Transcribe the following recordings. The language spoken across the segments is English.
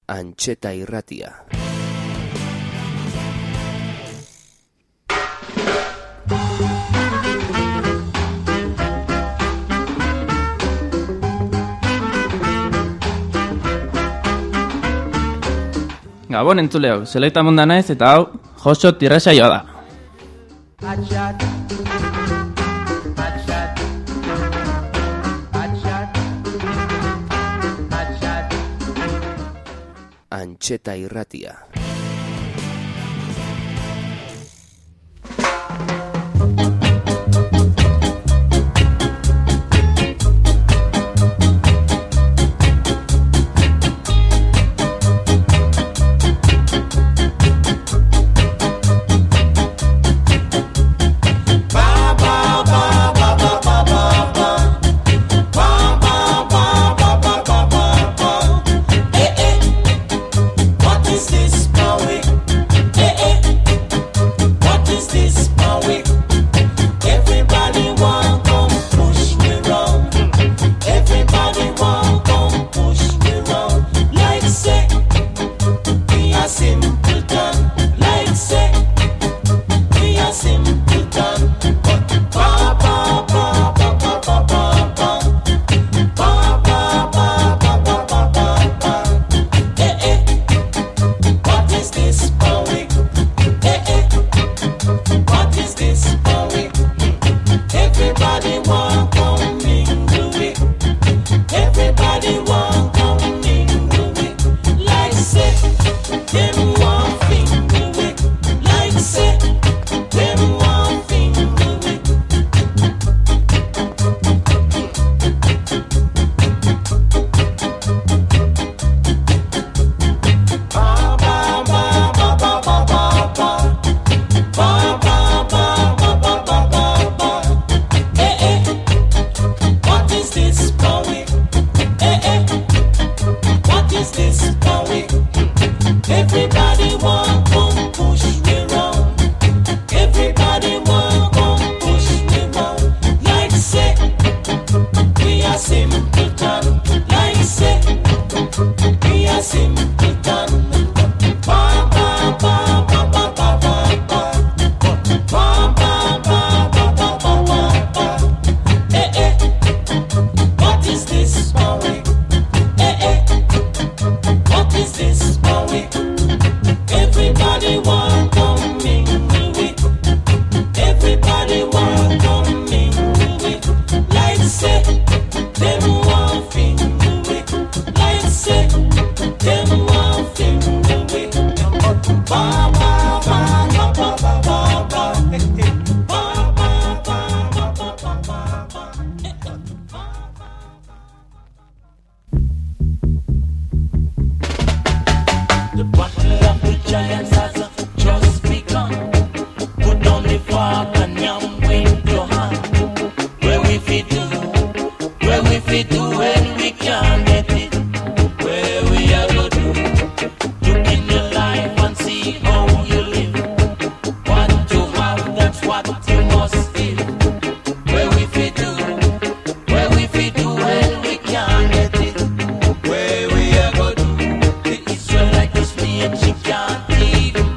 Antxeta irratia. Gabon entzuleo, zeleita munda naiz eta hau, Joso tirrasaioa da. Antxeta irratia. She can't leave.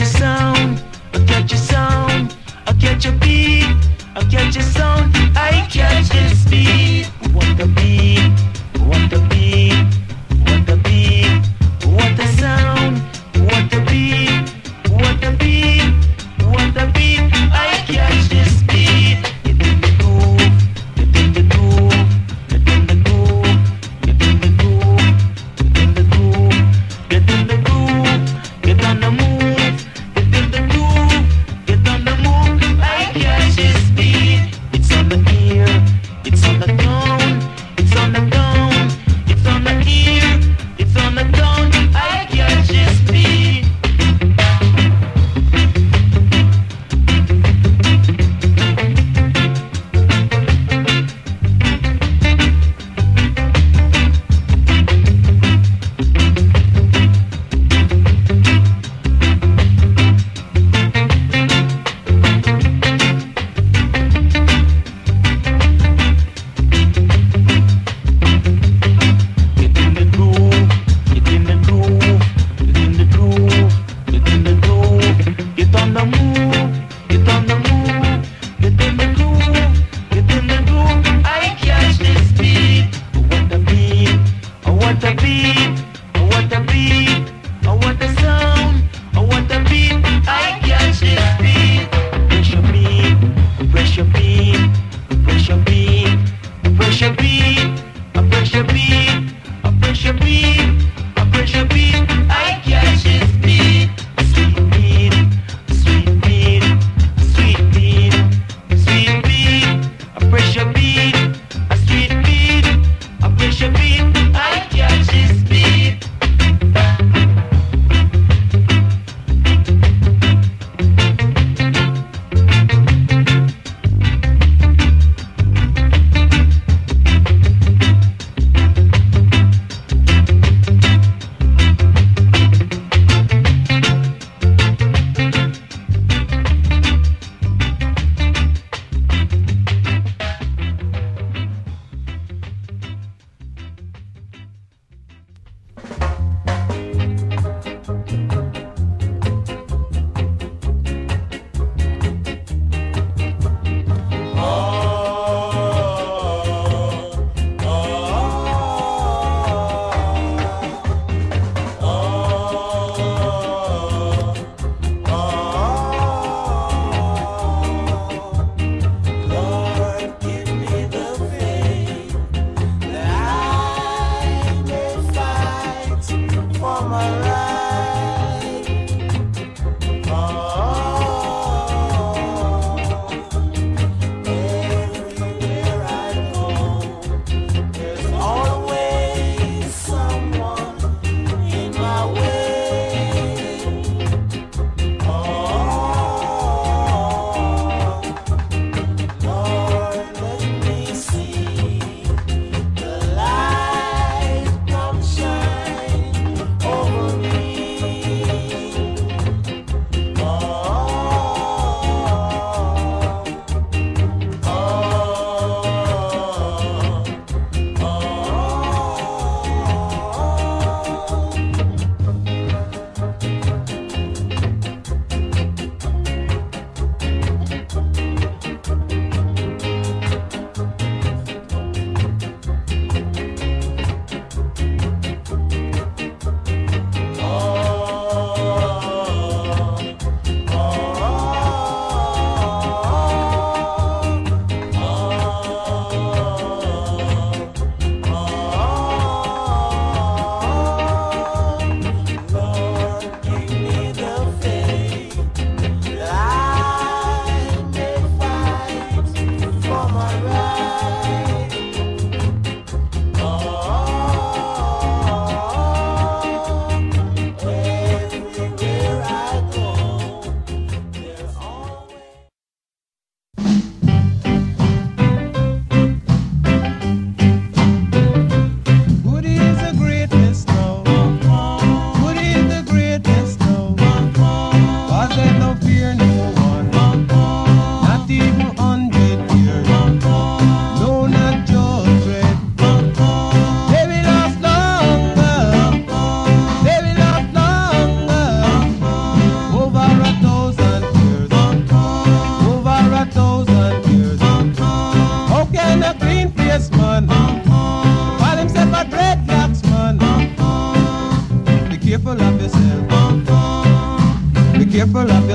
your sound, I catch your sound, I catch your beat, I catch your sound, I catch this beat. What the beat, what the beat, what the beat, what the sound, what the beat, what the beat, what the beat, I catch this beat. Get in the groove, get in the groove, get in the groove, get in the groove, get in the groove, get in the groove, get on the move, get in the groove, get on the move, I catch this beat. It's on the ear, it's on the tone, it's on the tone,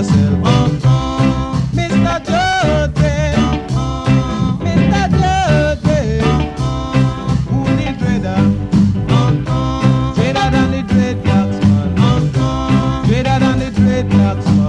yourself. Mr. Joseph, Mr. Joseph, who the dreader? Dreader than the dreadlocks man. Dreader than the dreadlocks man.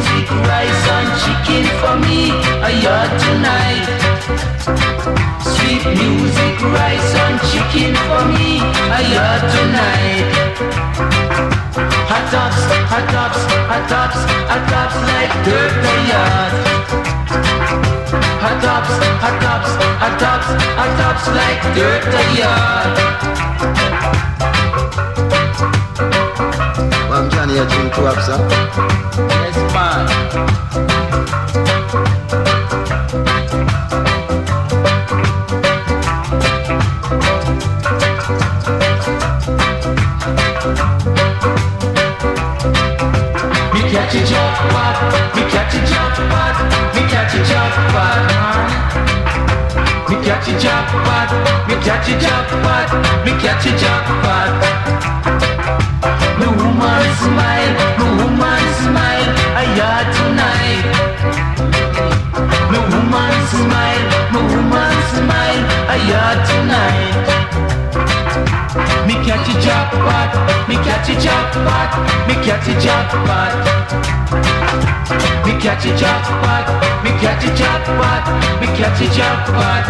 Sweet beef, music, rice and chicken for me. I heard tonight. Hot tops, hot tops, hot tops, hot tops like dirt the yard. Hot tops, hot tops, hot tops, hot tops like dirt the yard. Mam Johnny a drink to up, sir. Yes, man. Me catch a jackpot, me catch a jackpot, me catch a jackpot, man. Me catch a jackpot, me catch a jackpot, me catch a jackpot. No woman smile, no woman smile, I heard tonight. No woman smile, no woman smile, I heard tonight. Me catch a jackpot, me catch a jackpot, me catch a jackpot. Me catch a jackpot, me catch a jackpot, me catch a jackpot.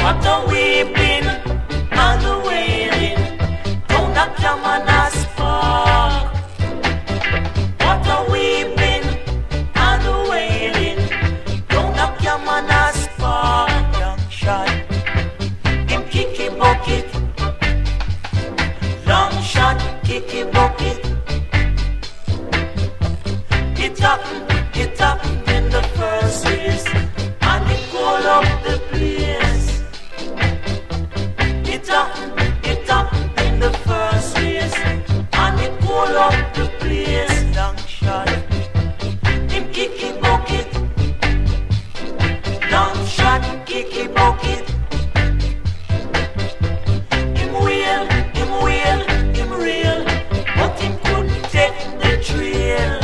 What a weeping and a wailing down the Camanas Park. What a weeping and a wailing down the Camanas Park. Young shot, him kicky bucket. Long shot, kicky bucket. It happened in the first race, and it called up the place. It happened in the first race, and it called up the place. Long shot, him kicky bucket. Long shot, kicky bucket. Him wheel, him real, but him couldn't take the trail.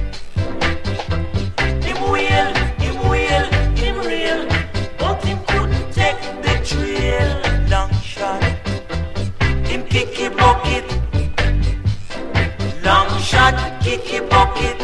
Him wheel, him real, but him couldn't take the trail. Long shot, him kicky bucket. Long shot, kicky bucket.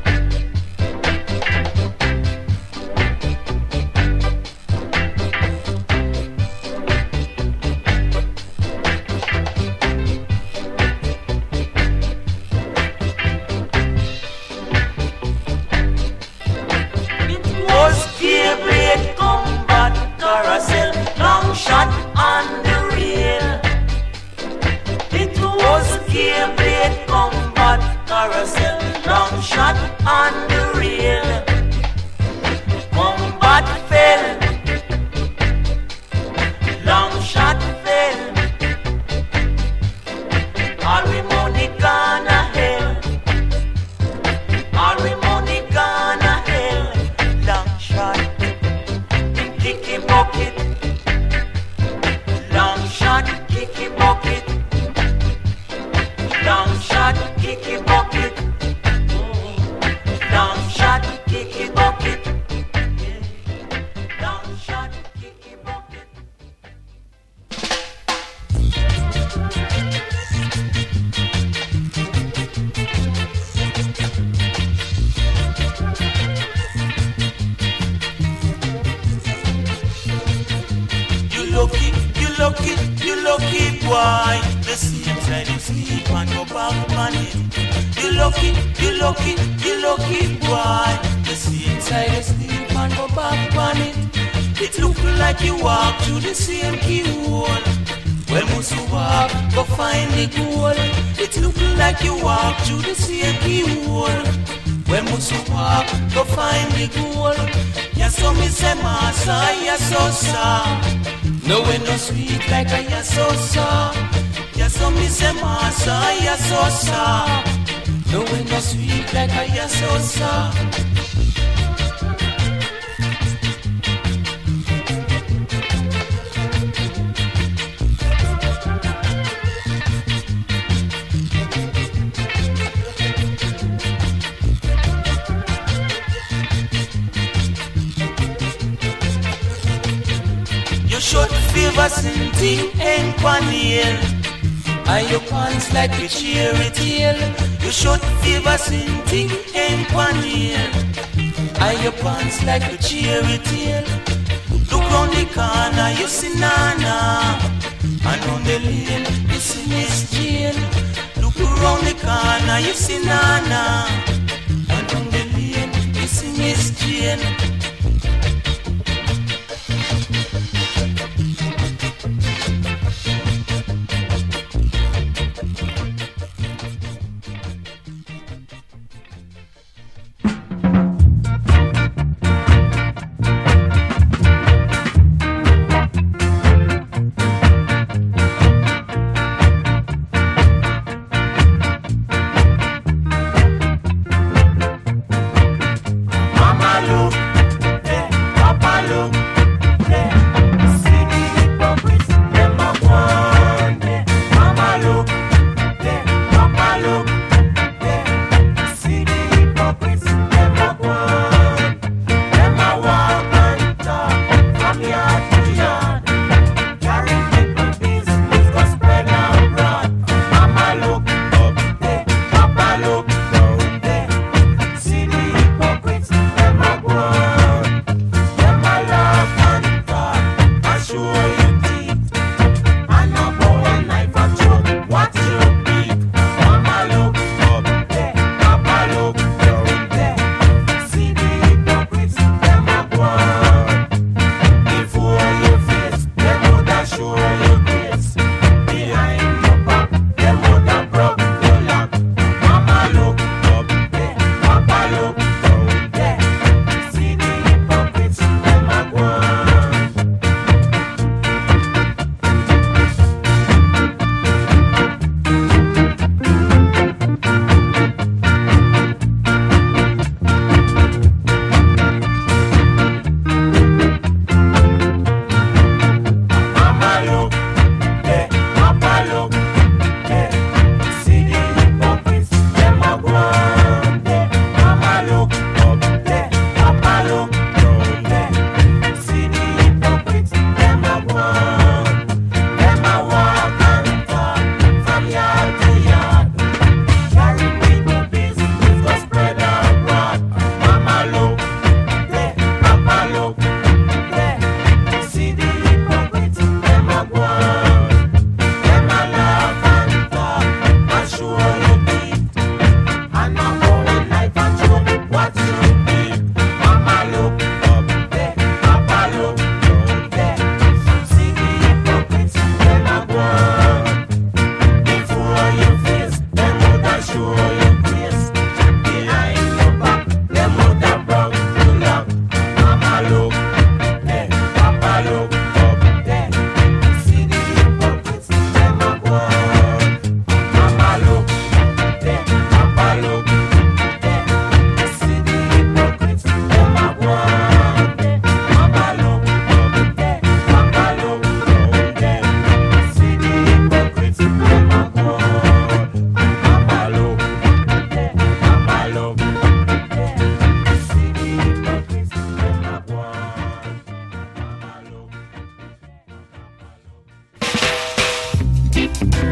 Was Gabriel combat carousel, long shot on the rail. It was Gabriel combat carousel, long shot on the rail. Combat fell, long shot fell. All we money gonna hell, all we money gonna hell. Long shot, kicky bucket. Long shot, kicky bucket. Long shot, kicky bucket. Long shot, kicky bucket. Long shot, kicky bucket. You lucky boy. The same side you sleep and go back on it. You lucky boy. The same side you sleep and go back on it. It look like you walk through the same keyhole. Well, must you walk, go find the goal. It look like you walk through the same keyhole. Well, must you walk, go find the goal. Yes, so me say, Massa, yes, so sir. No way no sweet like a yasosa. Yaso me say massa, yasosa. No way no sweet like a yasosa. You should favor sinting and panel. And your pants like a cherry tail. You should favor sinting and panel. And your pants like a cherry tail. Look round the corner, you see Nana. And on the lane, you see Miss Jane. Look round the corner, you see Nana. And on the lane, you see Miss Jane.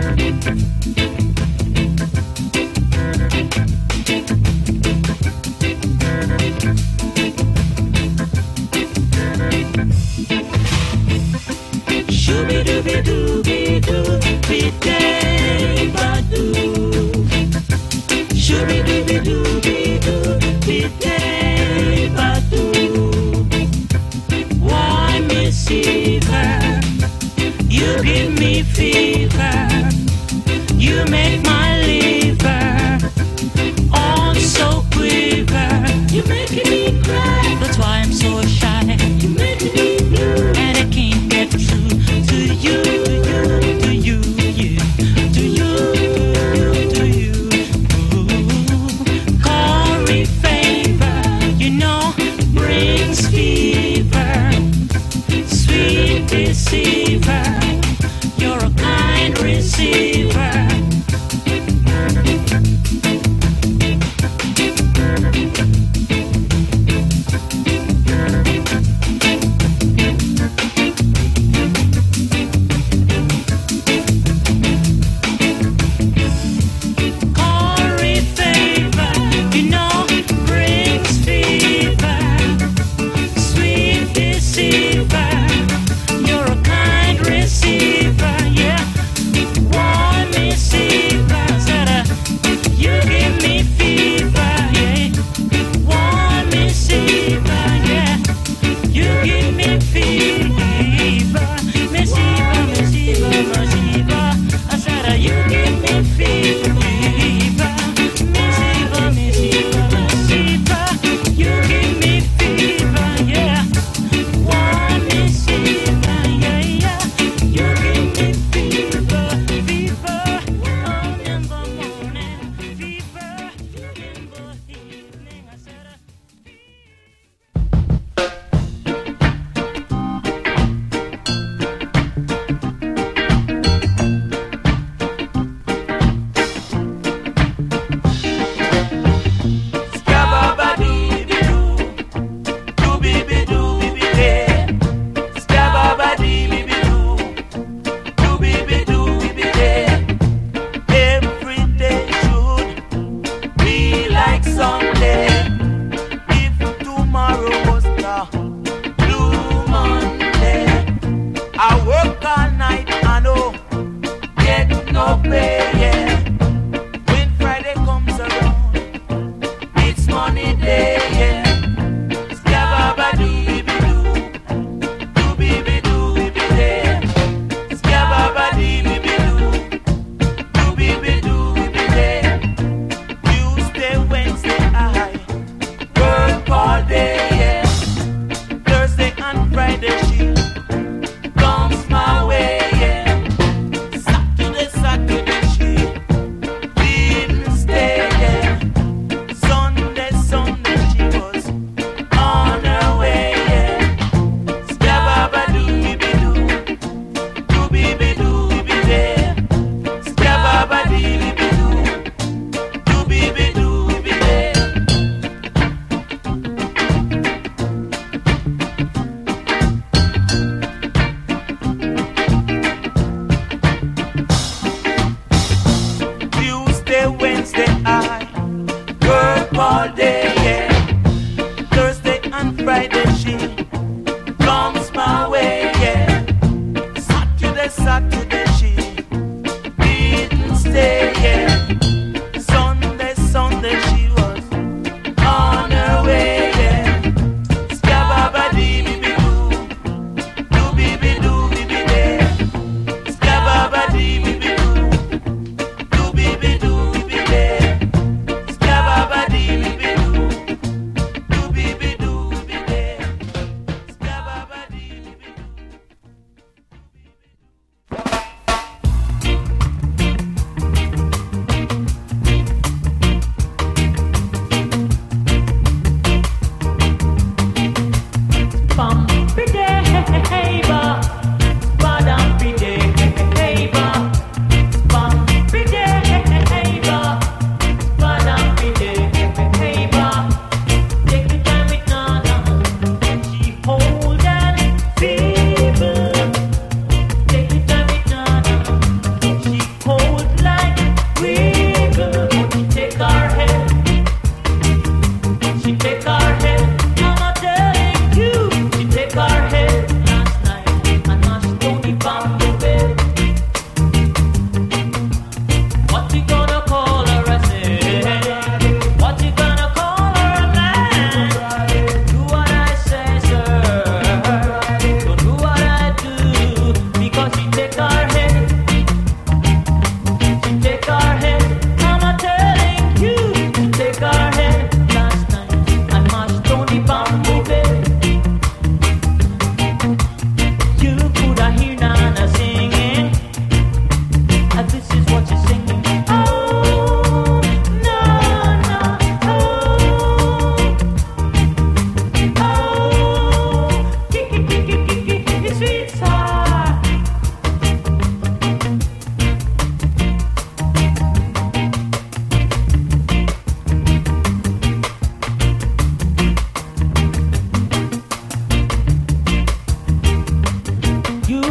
Warm receiver, you give me fever, you make my liver all so quiver. You're making me cry, that's why I'm so shy. You're making me blue, and I can't get through to you, to you, to you, to you. Ooh, Corey favor, you know, brings fever. Sweet deceiver, you're a kind receiver.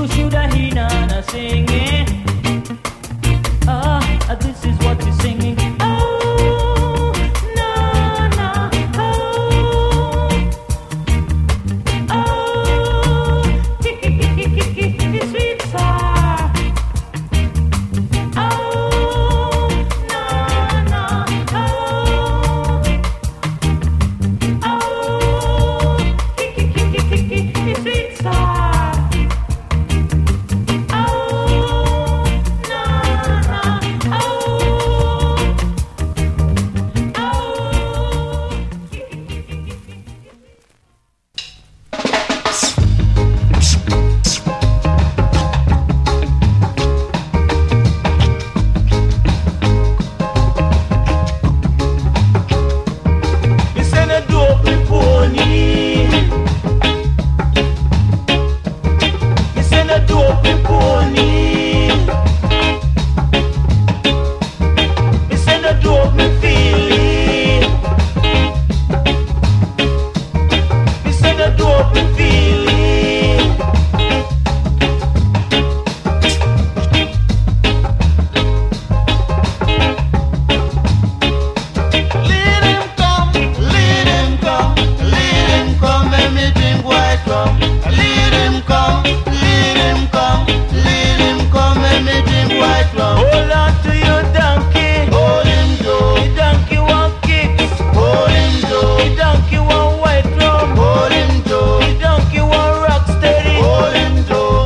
shoulda hear Nana singing. Ah, this is what you're singing. Oh, Nana, oh, oh, the sweet star. Oh, Nana, oh, oh, the sweet star. Oh, Nana, oh, Me send a dope me pony. Me send a dope me pony. Me send a dope me feeling. Me send a dope me feeling. Let him come, let him come, let him come, let me drink white rum. Let him come, let him come, let him come, let me drink white rum. hold on to your donkey. Hold him, Joe. The donkey want kicks. Hold him, The Joe. donkey want white rum. Hold him, Joe. The donkey want rock steady. Hold him, Joe.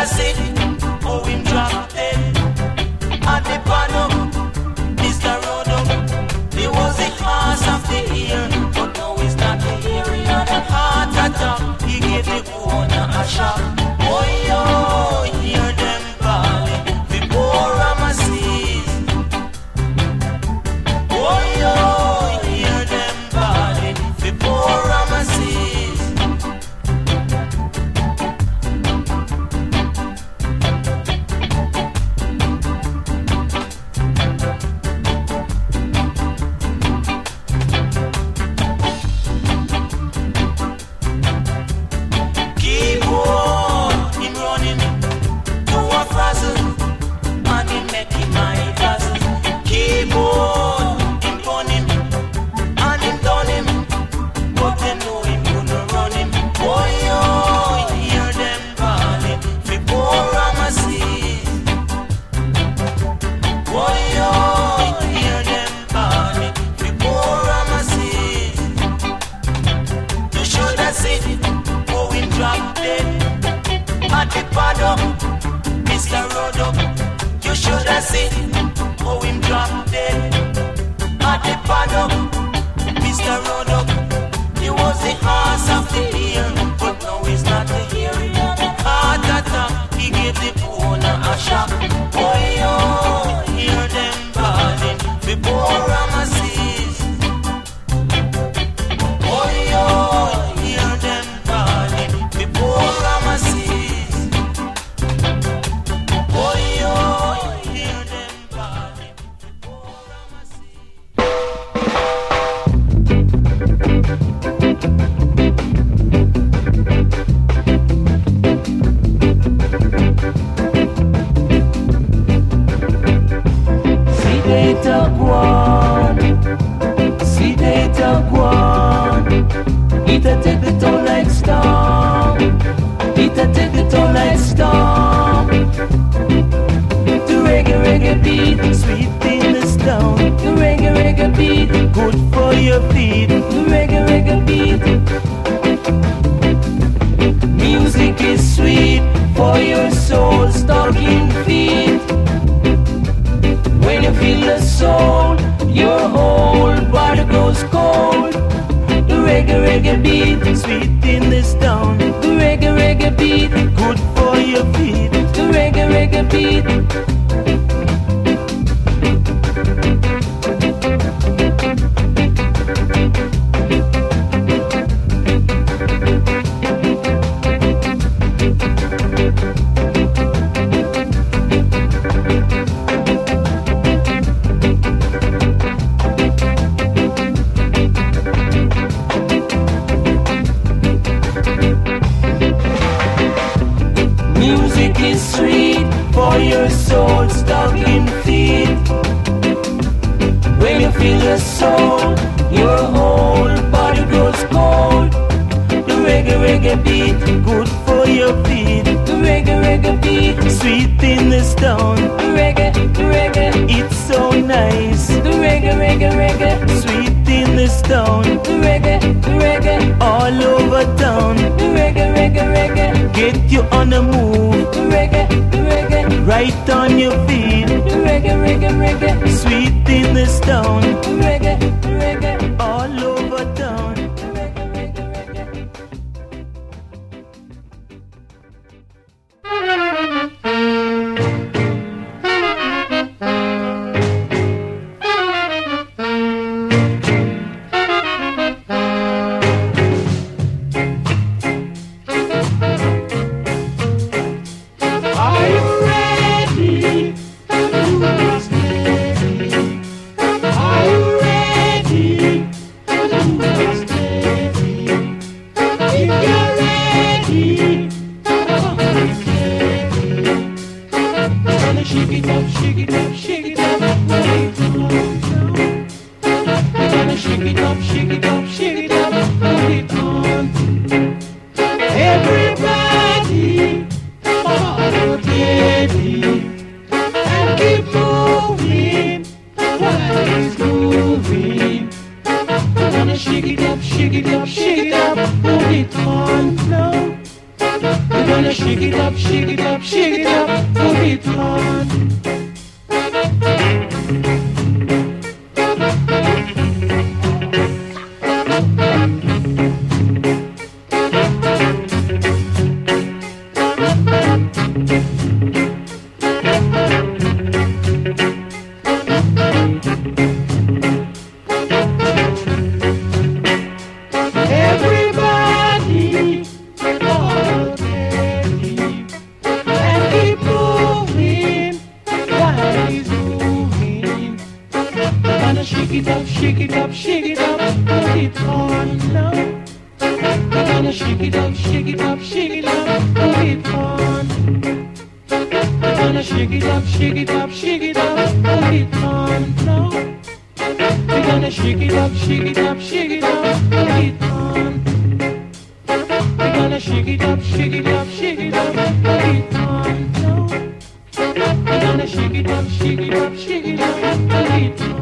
have seen how him drop dead at the panel. Mr. Rodo, he was the horse of the year, but now he's not the year. He had a heart attack. He gave the owner a shock. Oh, yo, hear them calling the poor Ramesses. Oh, yo, hear them calling the poor Ramesses. Keep on him running to a frazzle, and him make him my dazzle. Keep on him on him, and him done him, but they know him gonna run him. Boy, yo, hear them calling for poor Ramesses. Boy, yo, hear them calling for poor Ramesses. You should have seen how him drop dead at the paddock, Mr. Rodo. You should have seen how him drop dead at the paddock, Mr. Rodo. He was the horse of the year, but now he's not the year. He had a heart attack. He gave the owner a shock. Boy, yo, hear them calling the poor Ramesses. Boy, yo, hear them calling the poor Ramesses. Boy, yo, hear them calling the poor Ramesses. See they talk one, see they talk one. It a take the toll like storm, it a take the toll like storm. The reggae reggae beat, sweet in the stone. The reggae reggae beat, good for your feet. The reggae reggae beat. Music is sweet for your soul, stocking feet. When you feel the soul, your whole body goes cold. The reggae reggae beat, sweet in the stone. The reggae reggae beat, good for your feet. The reggae reggae beat. Music is sweet for your soul, stocking feet. When you feel the soul, your whole body grows cold. The reggae reggae beat, good for your feet. The reggae reggae beat, sweet in the stone. The reggae, it's so nice. The reggae reggae reggae, sweet in the stone. The reggae, all over town. The reggae reggae reggae, get you on the move. The reggae, right on your feet. The reggae reggae, sweet in the stone. The reggae, all over town. The reggae reggae. Are you ready? Who's ready? Are you ready? shake it up, put it on. Shake it up, shake it up, put it on now. We're gonna shake it up, shake it up, shake it up, put it on. We're gonna shake it up, shake it up, shake it up, put it on now. We're gonna shake it up, shake it up, shake it up, put it on. We're gonna shake it up, shake it up, shake it up, put it on now. We're gonna shake it up, shake it up, shake it up, put it on.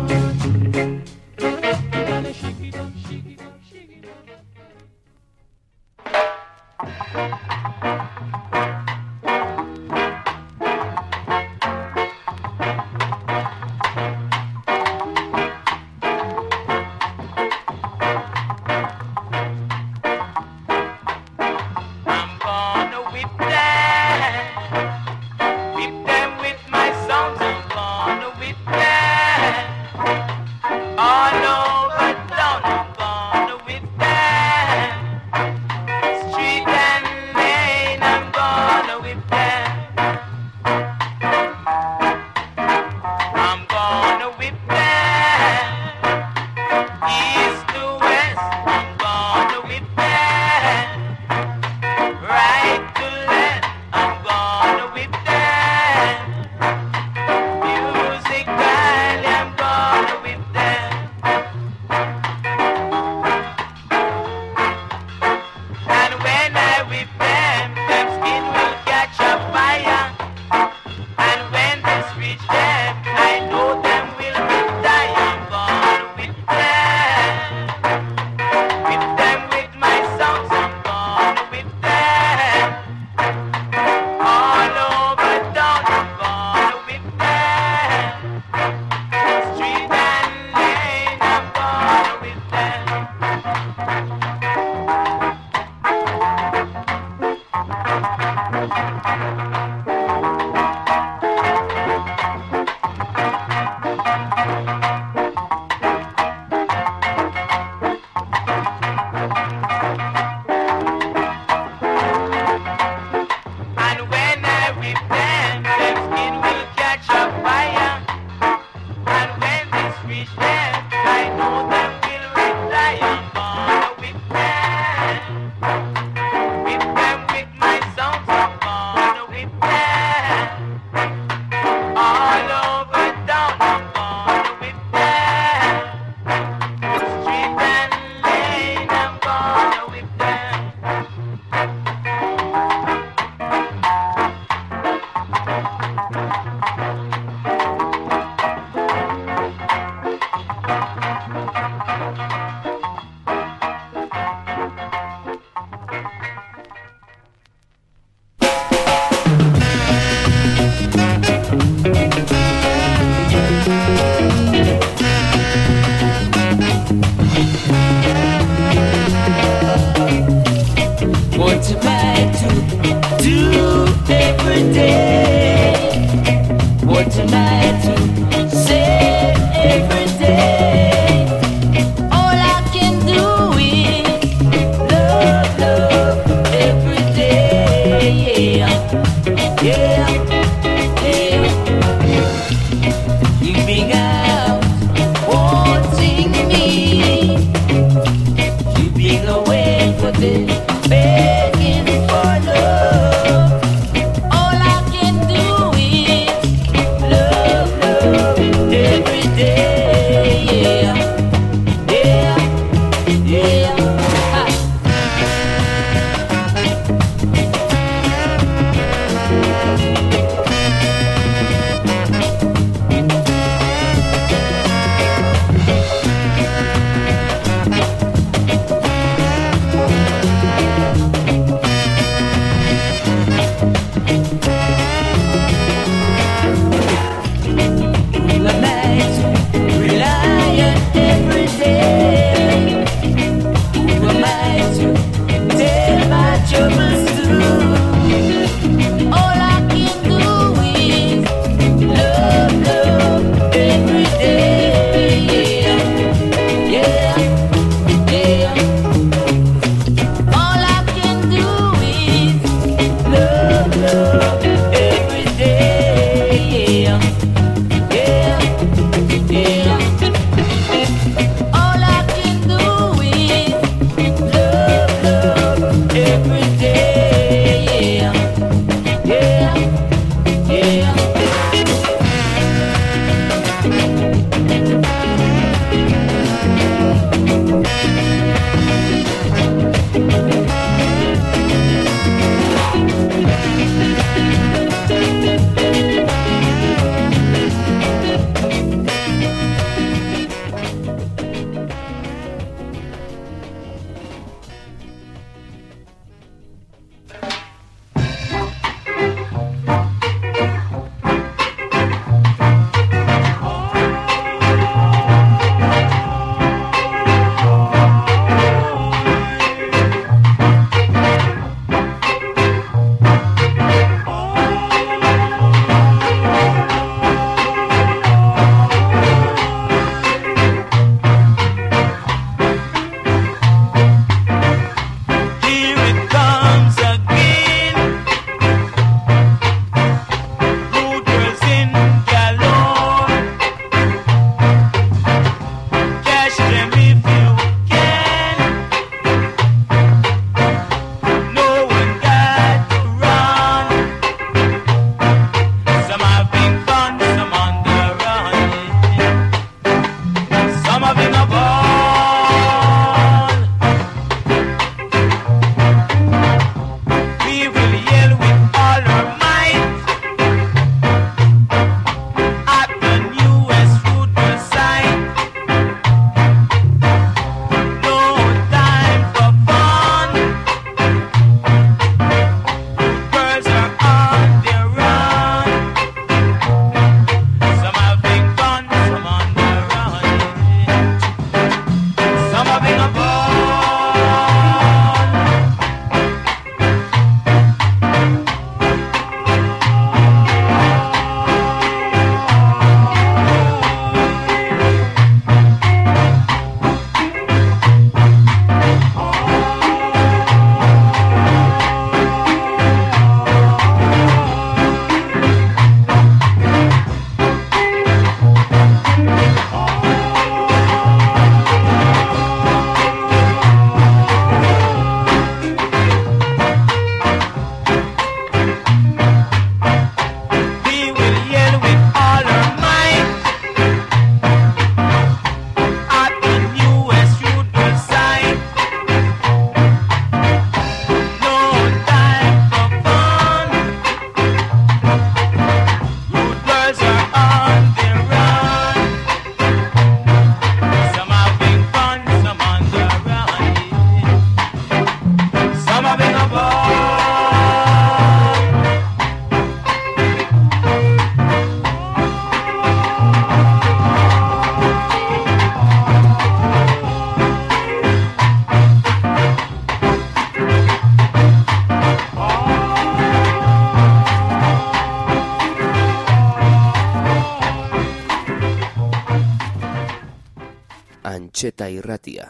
Antxeta irratia.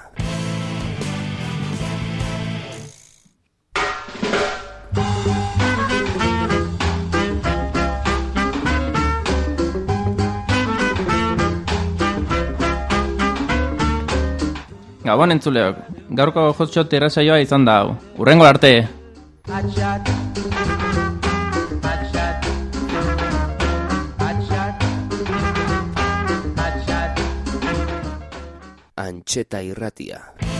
Gabon entzuleok, gaurko hotshot irratsaioa izan da hau. Hurrengo arte! Antxeta irratia.